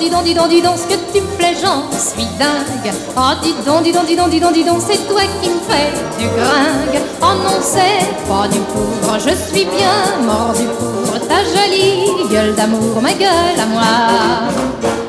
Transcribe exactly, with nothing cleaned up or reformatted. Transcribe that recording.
dis donc, dis donc, dis donc, ce que tu me plais, j'en suis dingue. Oh, dis donc, dis donc, dis donc, dis donc, dis donc, c'est toi qui me fais du gringue. Oh non, c'est pas du pour, je suis bien mordu pour ta jolie gueule d'amour, ma gueule à moi.